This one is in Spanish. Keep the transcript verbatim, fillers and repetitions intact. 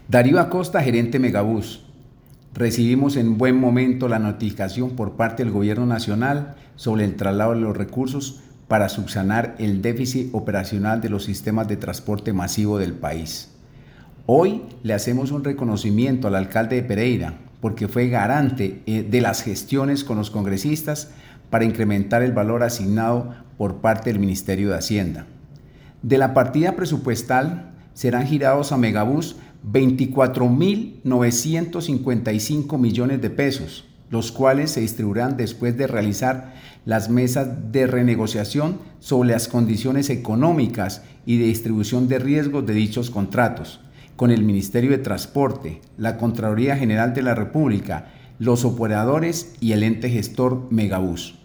Darío Acosta, gerente Megabús. Recibimos en buen momento la notificación por parte del Gobierno Nacional sobre el traslado de los recursos para subsanar el déficit operacional de los sistemas de transporte masivo del país. Hoy le hacemos un reconocimiento al alcalde de Pereira porque fue garante de las gestiones con los congresistas para incrementar el valor asignado por parte del Ministerio de Hacienda. De la partida presupuestal serán girados a Megabús veinticuatro mil novecientos cincuenta y cinco millones de pesos, los cuales se distribuirán después de realizar las mesas de renegociación sobre las condiciones económicas y de distribución de riesgos de dichos contratos, con el Ministerio de Transporte, la Contraloría General de la República, los operadores y el ente gestor Megabús.